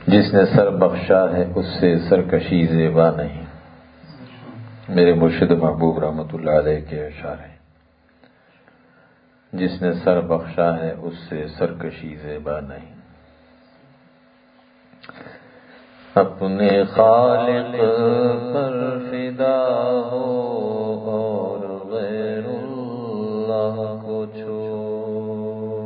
جس نے سر بخشا ہے اس سے سرکشی زیبا نہیں. میرے مرشد محبوب رحمۃ اللہ علیہ کے اشعار ہیں. جس نے سر بخشا ہے اس سے سرکشی زیبا نہیں. اپنے خالق پر فدا ہو اور غیر اللہ کو چھوڑ.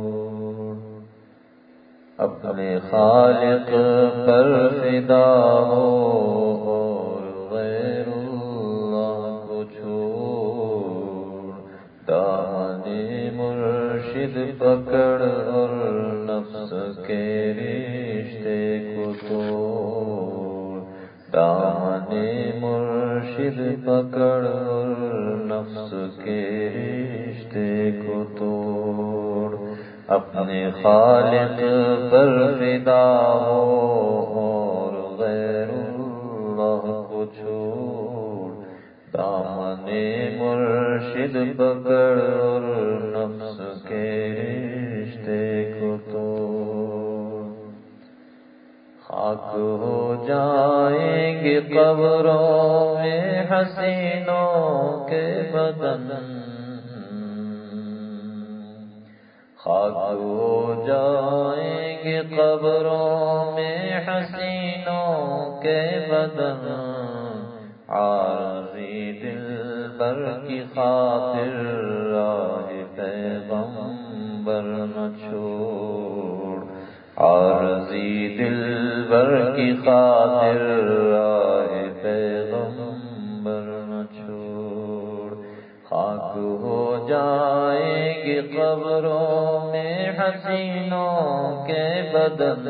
اپنے خالق پر فدا ہو اور غیر اللہ کو چھوڑ. دامن مرشد پکڑ اور نفس کے رشتے کو توڑ. دامن مرشد پکڑ اور نفس کے رشتے کو توڑ. اپنے خالق پر فدا ہو اور غیر اللہ کو چھوڑ. دامن مرشد پکڑ اور نفس کے رشتے کو توڑ. خاک ہو جائیں گے قبروں میں حسینوں کے بدن. خاک ہو جائیں گے قبروں میں حسینوں کے بدن. عارضی دلبر کی خاطر راہ پیغمبر نہ چھوڑ. عارضی دلبر کی خاطر راہ پیغمبر نہ چھوڑ. خاک ہو جائیں گے قبروں میں حسینوں کے بدن.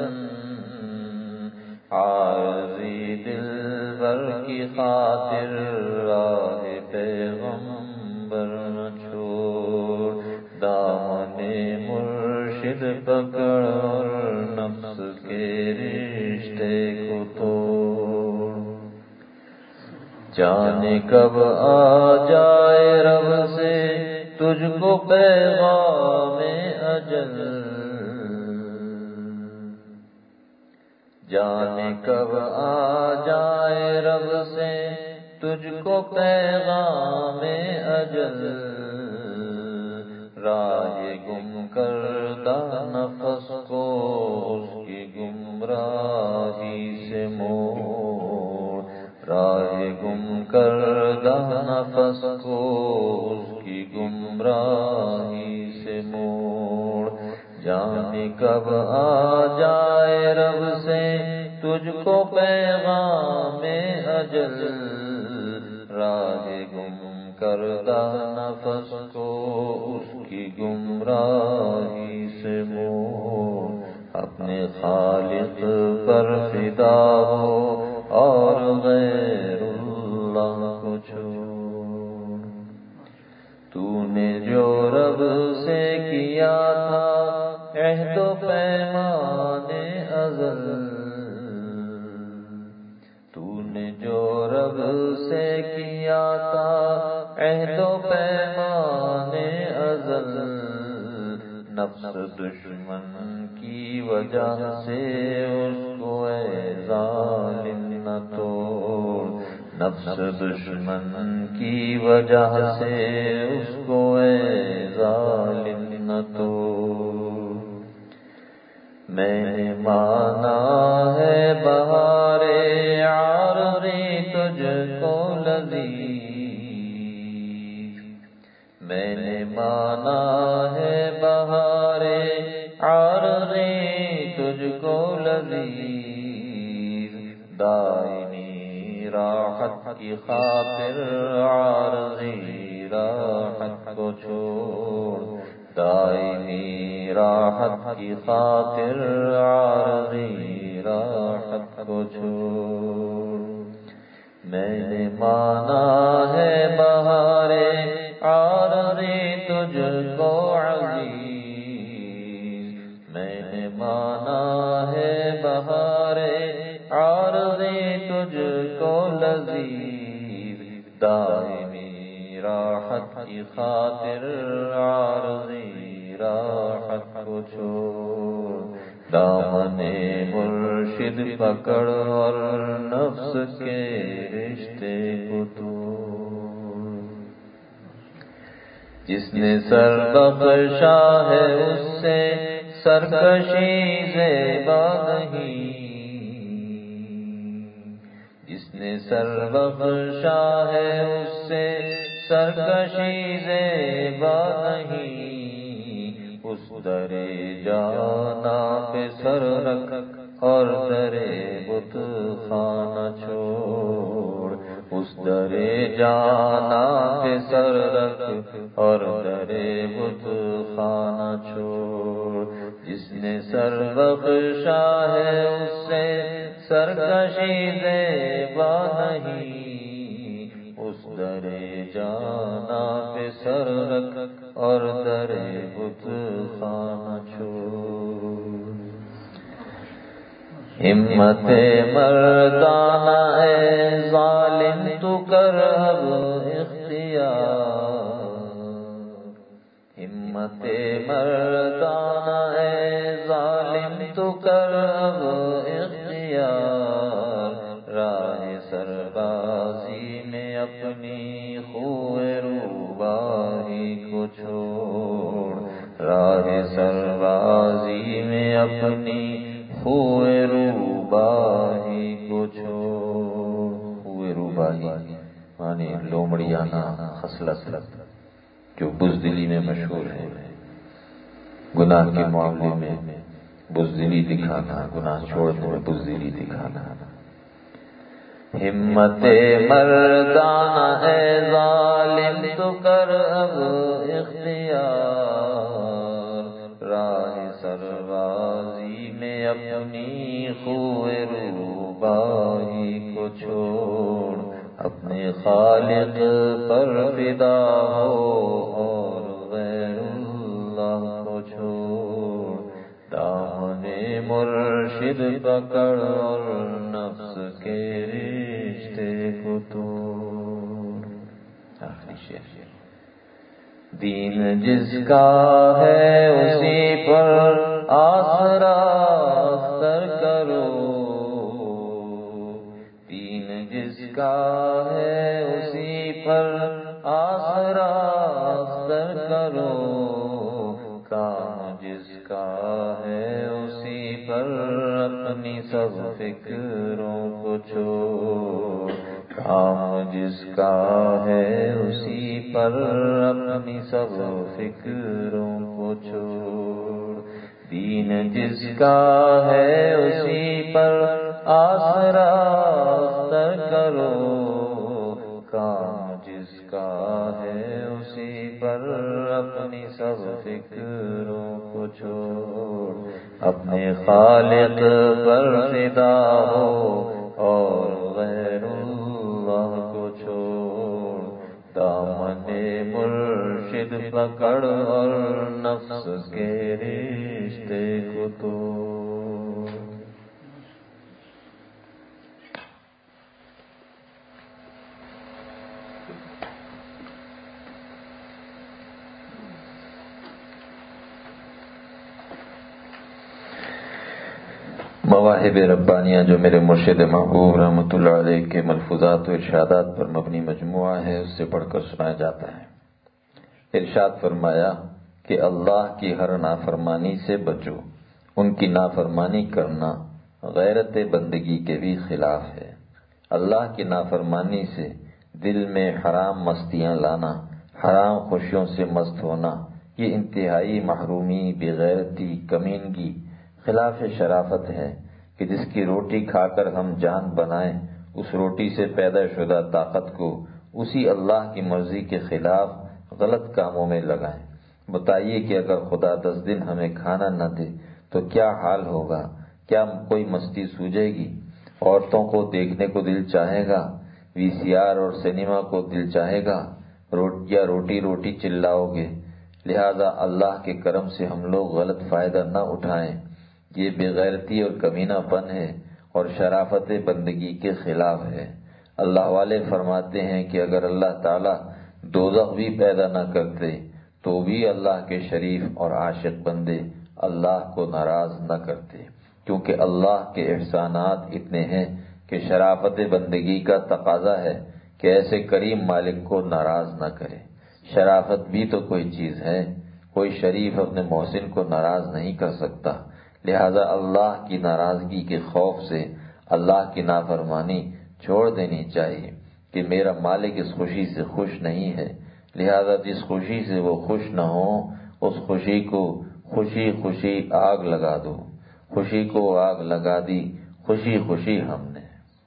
عارضی دلبر کی خاطر راہ پیغمبر نہ چھوڑ. دامن مرشد پکڑ اور نفس کے رشتے کو توڑ. جانے کب آ جائے رب سے تجھ کو پیغام اجل. جانے کب آ جائے رب سے تجھ کو پیغام اجل. راہ گم کردہ نفس کو اس کی گمراہی سے موڑ. راہ گم کردہ نفس کو اس کی گمراہی سے موڑ. جانے کب آ جائے رب سے تجھ کو پیغام اجل. راہ گم کردہ نفس کو اس کی گمراہی سے موڑ. اپنے خالق پر فدا ہو اور غیر اللہ کو چھوڑ. تو نے جو رب سے کیا تھا عہد و پیمان ازل. تو نے جو رب سے کیا تھا عہد و پیمان ازل. نفس دشمن کی وجہ سے اس کو اے ظالم نہ توڑ. نفس دشمن کی وجہ سے اس کو اے ظالم نہ توڑ. میں نے مانا ہے بہار عارضی تجھ کو لذیذ. میں نے مانا ہے بہار عارضی تجھ کو لذیذ. دائمی راحت کی خاطر عارضی راحت کو چھوڑ. دائمی راحت کی خاطر عارضی راحت کو چھوڑ. میں نے مانا ہے بہار عارضی تجھ کو عزیز. میں نے مانا ہے بہار عارضی تجھ کو لذیذ. دائمی راحت کی خاطر عارضی راحت کو چھوڑ. دامن مرشد مرشد پکڑ اور نفس کے رشتے کو توڑ، جس نے سر بخشا ہے اس سے سرکشی زیبا نہیں، جس نے سر بخشا ہے اس سے سرکشی زیبا نہیں، اس درے جانا پہ سر رکھ اور درے بت خانہ چھوڑ، اس درے جانا پہ سر رکھ اور درے بت خانہ چھوڑ، جس نے سر بخشا ہے اس سے سرکشی زیبا نہیں، اس درے جانا پہ سر رکھ اور درے بت خانہ چھوڑ، ہمت مردانہ اے ظالم تو کر اب اختیار، ہمت مردانہ اے ظالم تو کر اب اختیار، راہ سربازی میں اپنی خوئے روباہی کو چھوڑ، راہ سربازی میں اپنی خوئے روباہی کو چھوڑ، خوئے روباہی معنی لومڑیانہ خصلت جو بزدلی میں مشہور ہے، گناہ کے معاملے میں بزدلی دکھانا، گناہ چھوڑنے میں بزدلی دکھانا، ہمت مردانہ اے ظالم تو کر اب اختیار، راہ سربازی میں اپنی خوئے روباہی کو چھوڑ، اپنے خالق پر فدا ہو اور غیر اللہ کو چھوڑ، دامن مرشد پکڑ اور نفس کے رشتے کو توڑ۔ آخری شعر، دین جس کا ہے اسی پر آسرا اختر کرو، دین جس کا ہے اسی پر آسرا اختر کرو، کام جس کا ہے اسی پر اپنی سب فکروں کو چھوڑ، کام جس کا ہے اسی پر اپنی سب فکروں کو چھوڑ، دین جس کا ہے اسی پر آسرا اختر کرو، کام جس کا ہے اسی پر اپنی سب فکروں کو چھوڑ، اپنے خالق پر فدا ہو اور غیر اللہ کو چھوڑ، دامن مرشد پکڑ اور نفس کے رشتے کو توڑ۔ مواہب ربانیہ جو میرے مرشد محبوب رحمۃ اللہ علیہ کے ملفوظات و ارشادات پر مبنی مجموعہ ہے، اس سے پڑھ کر سنایا جاتا ہے۔ ارشاد فرمایا کہ اللہ کی ہر نافرمانی سے بچو، ان کی نافرمانی کرنا غیرت بندگی کے بھی خلاف ہے۔ اللہ کی نافرمانی سے دل میں حرام مستیاں لانا، حرام خوشیوں سے مست ہونا، یہ انتہائی محرومی، بے غیرتی، کمینگی، خلاف شرافت ہے کہ جس کی روٹی کھا کر ہم جان بنائیں، اس روٹی سے پیدا شدہ طاقت کو اسی اللہ کی مرضی کے خلاف غلط کاموں میں لگائیں۔ بتائیے کہ اگر خدا 10 دن ہمیں کھانا نہ دے تو کیا حال ہوگا؟ کیا کوئی مستی سوجے گی؟ عورتوں کو دیکھنے کو دل چاہے گا، وی سی آر اور سنیما کو دل چاہے گا، یا روٹی روٹی چلاؤ گے؟ لہذا اللہ کے کرم سے ہم لوگ غلط فائدہ نہ اٹھائیں، یہ بے غیرتی اور کمینہ پن ہے اور شرافت بندگی کے خلاف ہے۔ اللہ والے فرماتے ہیں کہ اگر اللہ تعالیٰ دوزخ بھی پیدا نہ کرتے تو بھی اللہ کے شریف اور عاشق بندے اللہ کو ناراض نہ کرتے۔ کیونکہ اللہ کے احسانات اتنے ہیں کہ شرافت بندگی کا تقاضا ہے کہ ایسے کریم مالک کو ناراض نہ کرے۔ شرافت بھی تو کوئی چیز ہے، کوئی شریف اپنے محسن کو ناراض نہیں کر سکتا، لہذا اللہ کی ناراضگی کے خوف سے اللہ کی نافرمانی چھوڑ دینی چاہیے کہ میرا مالک اس خوشی سے خوش نہیں ہے، لہذا جس خوشی سے وہ خوش نہ ہو اس خوشی کو خوشی خوشی آگ لگا دو۔ خوشی کو آگ لگا دی، خوشی خوشی ہم نے۔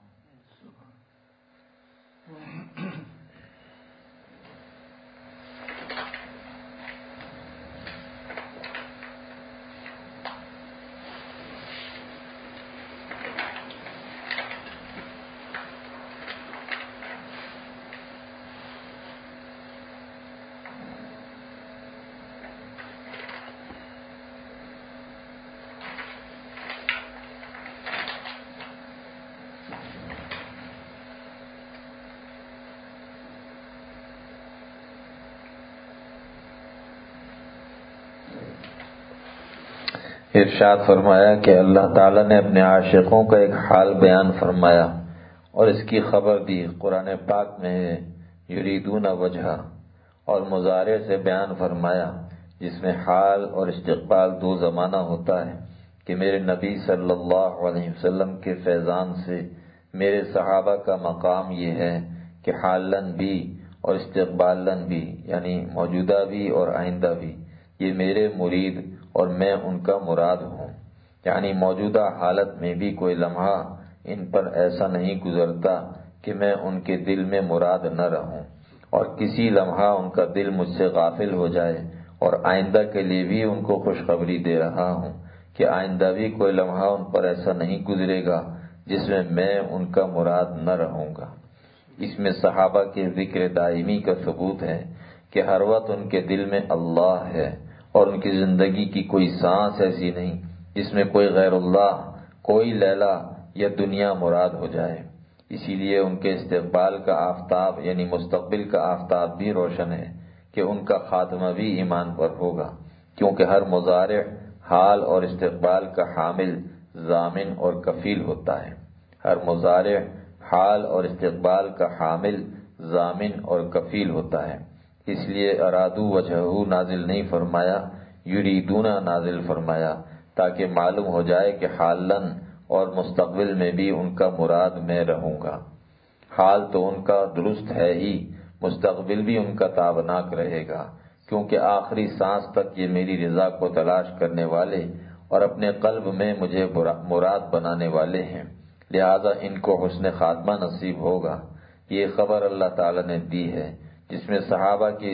ارشاد فرمایا کہ اللہ تعالیٰ نے اپنے عاشقوں کا ایک حال بیان فرمایا اور اس کی خبر دی۔ قرآن پاک میں ہے یریدون وجہہ، اور مضارع سے بیان فرمایا جس میں حال اور استقبال دو زمانہ ہوتا ہے کہ میرے نبی صلی اللہ علیہ وسلم کے فیضان سے میرے صحابہ کا مقام یہ ہے کہ حالن بھی اور استقبالن بھی، یعنی موجودہ بھی اور آئندہ بھی، یہ میرے مرید اور میں ان کا مراد ہوں۔ یعنی موجودہ حالت میں بھی کوئی لمحہ ان پر ایسا نہیں گزرتا کہ میں ان کے دل میں مراد نہ رہوں، اور کسی لمحہ ان کا دل مجھ سے غافل ہو جائے، اور آئندہ کے لیے بھی ان کو خوشخبری دے رہا ہوں کہ آئندہ بھی کوئی لمحہ ان پر ایسا نہیں گزرے گا جس میں ان کا مراد نہ رہوں گا۔ اس میں صحابہ کے ذکر دائمی کا ثبوت ہے کہ ہر وقت ان کے دل میں اللہ ہے، اور ان کی زندگی کی کوئی سانس ایسی نہیں جس میں کوئی غیر اللہ، کوئی لیلا یا دنیا مراد ہو جائے۔ اسی لیے ان کے استقبال کا آفتاب یعنی مستقبل کا آفتاب بھی روشن ہے کہ ان کا خاتمہ بھی ایمان پر ہوگا، کیونکہ ہر مضارع حال اور استقبال کا حامل، ضامن اور کفیل ہوتا ہے۔ ہر مضارع حال اور استقبال کا حامل، ضامن اور کفیل ہوتا ہے۔ اس لیے ارادو وجہہ نازل نہیں فرمایا، یریدون نازل فرمایا، تاکہ معلوم ہو جائے کہ حالن اور مستقبل میں بھی ان کا مراد میں رہوں گا۔ حال تو ان کا درست ہے ہی، مستقبل بھی ان کا تابناک رہے گا، کیونکہ آخری سانس تک یہ میری رضا کو تلاش کرنے والے اور اپنے قلب میں مجھے مراد بنانے والے ہیں، لہذا ان کو حسن خاتمہ نصیب ہوگا۔ یہ خبر اللہ تعالیٰ نے دی ہے جس میں صحابہ کی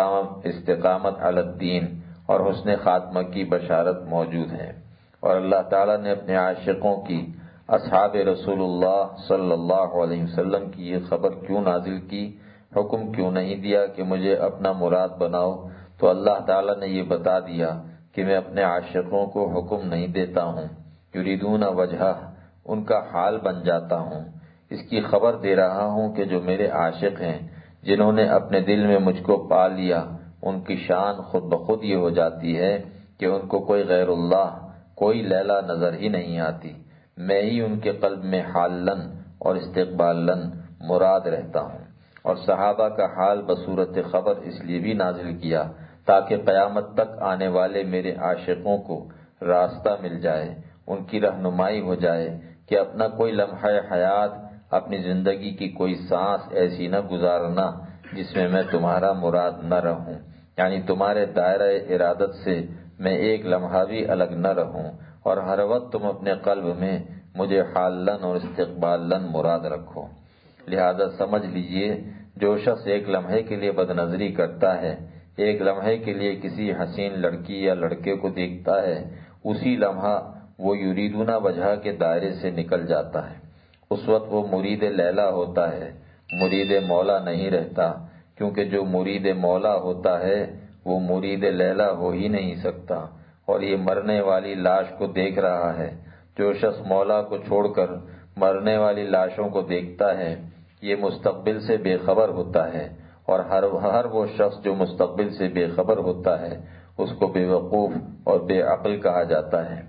استقامت علی الدین اور حسن خاتمہ کی بشارت موجود ہے۔ اور اللہ تعالیٰ نے اپنے عاشقوں کی، اصحاب رسول اللہ صلی اللہ علیہ وسلم کی یہ خبر کیوں نازل کی، حکم کیوں نہیں دیا کہ مجھے اپنا مراد بناؤ؟ تو اللہ تعالیٰ نے یہ بتا دیا کہ میں اپنے عاشقوں کو حکم نہیں دیتا ہوں، یریدون وجہہ، ان کا حال بن جاتا ہوں۔ اس کی خبر دے رہا ہوں کہ جو میرے عاشق ہیں، جنہوں نے اپنے دل میں مجھ کو پا لیا، ان کی شان خود بخود یہ ہو جاتی ہے کہ ان کو کوئی غیر اللہ، کوئی لیلا نظر ہی نہیں آتی، میں ہی ان کے قلب میں حالن اور استقبالن مراد رہتا ہوں۔ اور صحابہ کا حال بصورت خبر اس لیے بھی نازل کیا تاکہ قیامت تک آنے والے میرے عاشقوں کو راستہ مل جائے، ان کی رہنمائی ہو جائے کہ اپنا کوئی لمحہ حیات، اپنی زندگی کی کوئی سانس ایسی نہ گزارنا جس میں تمہارا مراد نہ رہوں، یعنی تمہارے دائرہ ارادت سے میں ایک لمحہ بھی الگ نہ رہوں، اور ہر وقت تم اپنے قلب میں مجھے حالن اور استقبالن مراد رکھو۔ لہذا سمجھ لیجئے، جو شخص ایک لمحے کے لیے بد نظری کرتا ہے، ایک لمحے کے لیے کسی حسین لڑکی یا لڑکے کو دیکھتا ہے، اسی لمحہ وہ یریدون وجہ کے دائرے سے نکل جاتا ہے۔ اس وقت وہ مرید لیلا ہوتا ہے، مرید مولا نہیں رہتا، کیونکہ جو مرید مولا ہوتا ہے وہ مرید لیلا ہو ہی نہیں سکتا۔ اور یہ مرنے والی لاش کو دیکھ رہا ہے، جو شخص مولا کو چھوڑ کر مرنے والی لاشوں کو دیکھتا ہے، یہ مستقبل سے بے خبر ہوتا ہے، اور ہر وہ شخص جو مستقبل سے بے خبر ہوتا ہے اس کو بے وقوف اور بے عقل کہا جاتا ہے۔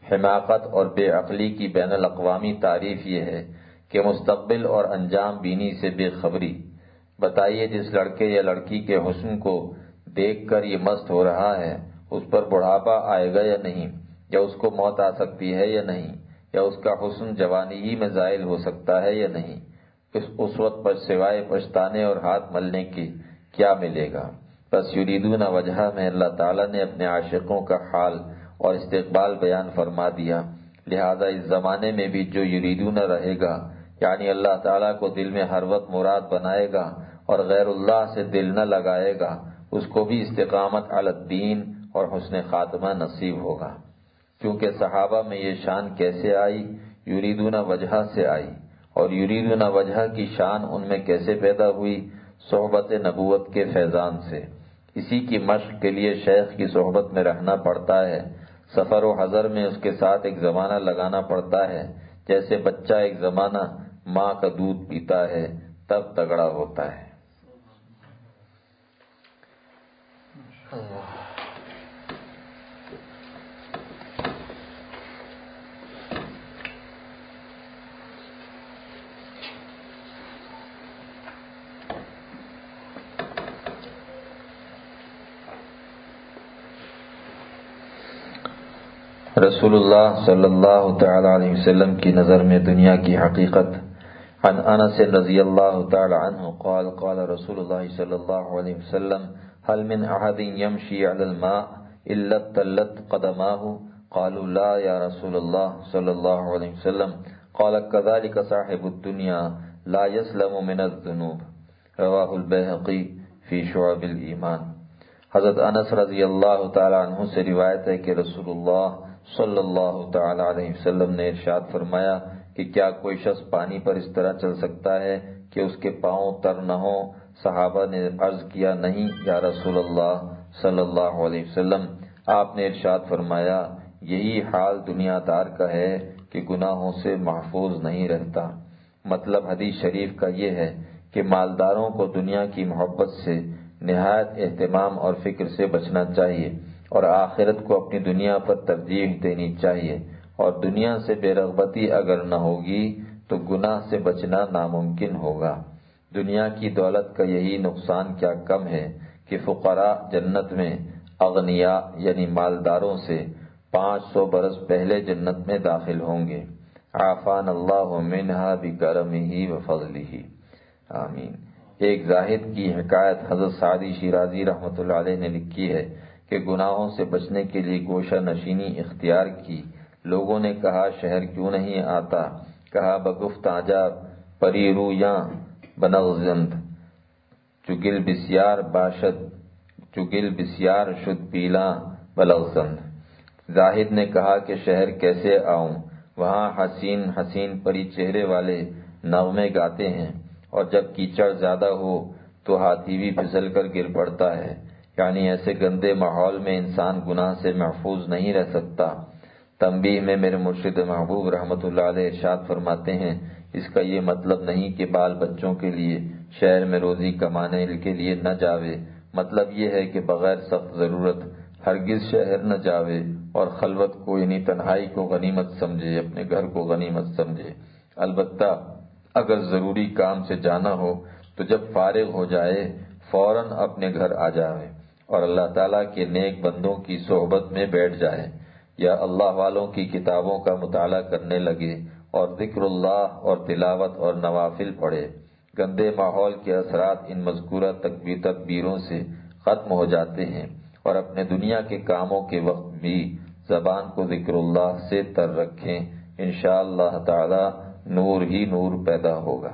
حماقت اور بے عقلی کی بین الاقوامی تعریف یہ ہے کہ مستقبل اور انجام بینی سے بے خبری۔ بتائیے جس لڑکے یا لڑکی کے حسن کو دیکھ کر یہ مست ہو رہا ہے، اس پر بڑھاپا آئے گا یا نہیں، یا اس کو موت آ سکتی ہے یا نہیں، یا اس کا حسن جوانی ہی میں زائل ہو سکتا ہے یا نہیں۔ اس وقت پر سوائے پچھتانے اور ہاتھ ملنے کے کیا ملے گا؟ بس یریدون وجہ میں اللہ تعالیٰ نے اپنے عاشقوں کا حال اور استقبال بیان فرما دیا، لہذا اس زمانے میں بھی جو یریدون رہے گا، یعنی اللہ تعالیٰ کو دل میں ہر وقت مراد بنائے گا اور غیر اللہ سے دل نہ لگائے گا، اس کو بھی استقامت علی الدین اور حسن خاتمہ نصیب ہوگا۔ کیونکہ صحابہ میں یہ شان کیسے آئی؟ یریدون وجہ سے آئی، اور یریدون وجہ کی شان ان میں کیسے پیدا ہوئی؟ صحبت نبوت کے فیضان سے۔ اسی کی مشق کے لیے شیخ کی صحبت میں رہنا پڑتا ہے، سفر و حضر میں اس کے ساتھ ایک زمانہ لگانا پڑتا ہے، جیسے بچہ ایک زمانہ ماں کا دودھ پیتا ہے تب تگڑا ہوتا ہے۔ رسول اللہ صلی اللہ تعالی علیہ وسلم کی نظر میں دنیا کی حقیقت۔ عن انس رضی اللہ تعالی عنہ قال قال رسول اللہ صلی اللہ علیہ وسلم هل من احد يمشي على الماء الا ابتلت قدماه؟ قالوا لا یا رسول اللہ صلی اللہ علیہ وسلم قال كذلك صاحب الدنيا لا يسلم من الذنوب، رواہ البیہقی فی شعب الایمان۔ حضرت انس رضی اللہ تعالی عنہ سے روایت ہے کہ رسول اللہ صلی اللہ تعالی علیہ وسلم نے ارشاد فرمایا کہ کیا کوئی شخص پانی پر اس طرح چل سکتا ہے کہ اس کے پاؤں تر نہ ہوں؟ صحابہ نے عرض کیا نہیں یا رسول اللہ صلی اللہ علیہ وسلم۔ آپ نے ارشاد فرمایا یہی حال دنیا دار کا ہے کہ گناہوں سے محفوظ نہیں رہتا۔ مطلب حدیث شریف کا یہ ہے کہ مالداروں کو دنیا کی محبت سے نہایت اہتمام اور فکر سے بچنا چاہیے، اور آخرت کو اپنی دنیا پر ترجیح دینی چاہیے، اور دنیا سے بے رغبتی اگر نہ ہوگی تو گناہ سے بچنا ناممکن ہوگا۔ دنیا کی دولت کا یہی نقصان کیا کم ہے کہ فقراء جنت میں اغنیاء یعنی مالداروں سے 500 برس پہلے جنت میں داخل ہوں گے۔ عافان اللہ منہا بکرمہ وفضلہ، آمین۔ ایک زاہد کی حکایت حضرت سعدی شیرازی رحمۃ اللہ علیہ نے لکھی ہے کہ گناہوں سے بچنے کے لیے گوشہ نشینی اختیار کی۔ لوگوں نے کہا شہر کیوں نہیں آتا؟ کہا بگفت عجب پری رویاں بنغزند، چگل بسیار شد پیلاں بلغزند۔ زاہد نے کہا کہ شہر کیسے آؤں؟ وہاں حسین حسین پری چہرے والے نغمے گاتے ہیں، اور جب کیچڑ زیادہ ہو تو ہاتھی بھی پھسل کر گر پڑتا ہے، یعنی ایسے گندے ماحول میں انسان گناہ سے محفوظ نہیں رہ سکتا۔ تنبیہ میں میرے مرشد محبوب رحمۃ اللہ علیہ ارشاد فرماتے ہیں اس کا یہ مطلب نہیں کہ بال بچوں کے لیے شہر میں روزی کمانے کے لیے نہ جاوے، مطلب یہ ہے کہ بغیر سخت ضرورت ہرگز شہر نہ جاوے، اور خلوت کو یعنی تنہائی کو غنیمت سمجھے، اپنے گھر کو غنیمت سمجھے۔ البتہ اگر ضروری کام سے جانا ہو تو جب فارغ ہو جائے فوراً اپنے گھر آ جائے اور اللہ تعالیٰ کے نیک بندوں کی صحبت میں بیٹھ جائے، یا اللہ والوں کی کتابوں کا مطالعہ کرنے لگے اور ذکر اللہ اور تلاوت اور نوافل پڑھے۔ گندے ماحول کے اثرات ان مذکورہ تدبیروں سے ختم ہو جاتے ہیں، اور اپنے دنیا کے کاموں کے وقت بھی زبان کو ذکر اللہ سے تر رکھیں، انشاءاللہ تعالی نور ہی نور پیدا ہوگا۔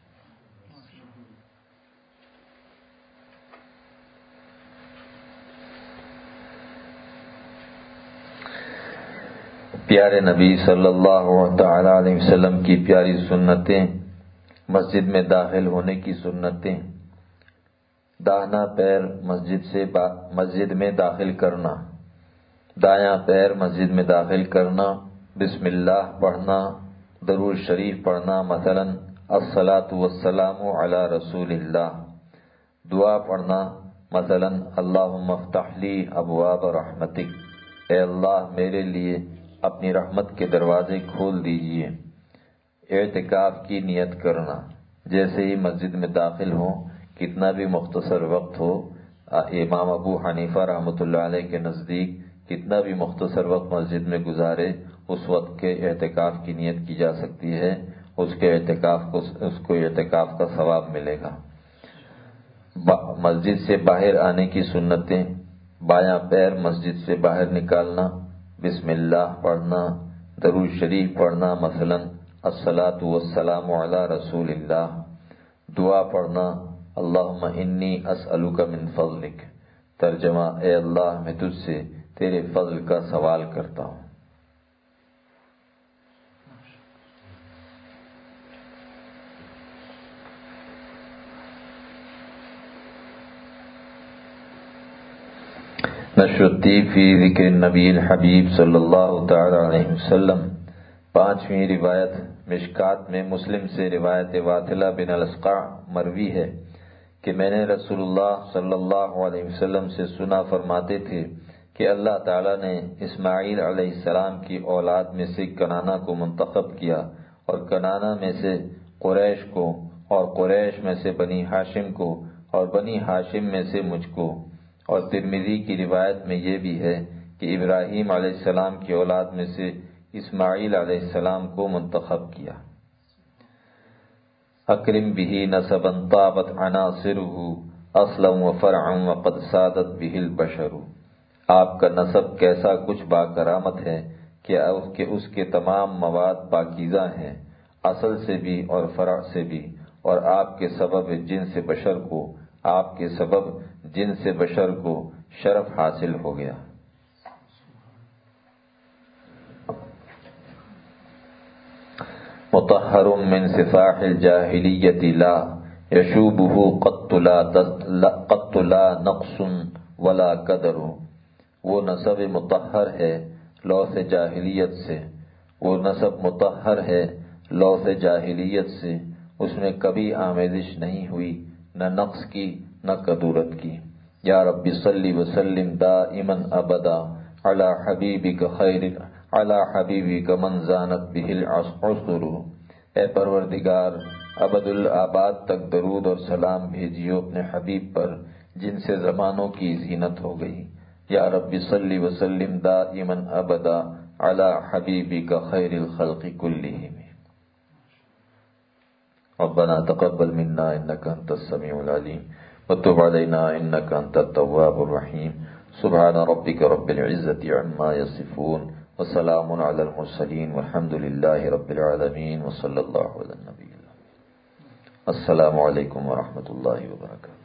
پیارے نبی صلی اللہ تعالی علیہ وسلم کی پیاری سنتیں، مسجد میں داخل ہونے کی سنتیں۔ داہنا پیر مسجد میں داخل کرنا، دایاں پیر مسجد میں داخل کرنا، بسم اللہ پڑھنا، درود شریف پڑھنا، مثلا الصلاۃ والسلام علی رسول اللہ، دعا پڑھنا، مثلا اللہم افتح لی ابواب رحمتک، اے اللہ میرے لیے اپنی رحمت کے دروازے کھول دیجئے۔ اعتکاف کی نیت کرنا، جیسے ہی مسجد میں داخل ہوں، کتنا بھی مختصر وقت ہو، امام ابو حنیفہ رحمۃ اللہ علیہ کے نزدیک کتنا بھی مختصر وقت مسجد میں گزارے، اس وقت کے اعتکاف کی نیت کی جا سکتی ہے، اس کو اعتکاف کا ثواب ملے گا۔ مسجد سے باہر آنے کی سنتیں: بایاں پیر مسجد سے باہر نکالنا، بسم اللہ پڑھنا، درود شریف پڑھنا، مثلا الصلاۃ والسلام علی رسول اللہ، دعا پڑھنا اللہم انی اسألک من فضلک، ترجمہ: اے اللہ میں تجھ سے تیرے فضل کا سوال کرتا ہوں۔ نشرتی فی ذکر النبی الحبیب صلی اللہ تعالی علیہ وسلم۔ 5ویں روایت مشکات میں مسلم سے روایت واثلہ بن الاسقع مروی ہے کہ میں نے رسول اللہ صلی اللہ علیہ وسلم سے سنا فرماتے تھے کہ اللہ تعالیٰ نے اسماعیل علیہ السلام کی اولاد میں سے کنانہ کو منتخب کیا، اور کنانہ میں سے قریش کو، اور قریش میں سے بنی ہاشم کو، اور بنی ہاشم میں سے مجھ کو۔ اور ترمذی کی روایت میں یہ بھی ہے کہ ابراہیم علیہ السلام کی اولاد میں سے اسماعیل علیہ السلام کو منتخب کیا۔ اکرم بہ نسبا طابت عناصرہ اصلا و فرعا وقد سادت بہ البشر۔ آپ کا نسب کیسا کچھ باکرامت ہے کہ اس کے تمام مواد پاکیزہ ہیں، اصل سے بھی اور فرع سے بھی، اور آپ کے سبب جنس بشر کو شرف حاصل ہو گیا۔ مطہر من سفاح الجاہلیت لا یشوبہ قط لا نقص ولا قدر۔ وہ نسب مطہر ہے لوث جاہلیت سے، وہ نسب مطہر ہے لوث جاہلیت سے، اس میں کبھی آمیزش نہیں ہوئی، نہ نقص کی نہ کدورت کی۔ یا رب صلی وسلم دائما ابدا علی حبیبک من زانت بہ العصر۔ اے پروردگار، ابد الآباد تک درود اور سلام بھیجیو اپنے حبیب پر جن سے زمانوں کی زینت ہو گئی۔ یا رب صلی وسلم دائما ابدا علی حبیبک خیر الخلق کلہم۔ ربنا تقبل منا انک انت السمیع العلیم وتب علینا انک انت التواب الرحیم۔ سبحان ربک رب العزة عما یصفون وسلام علی المرسلین والحمد للہ رب العالمین وصلی اللہ علی النبی۔ السلام علیکم ورحمۃ اللہ وبرکاتہ۔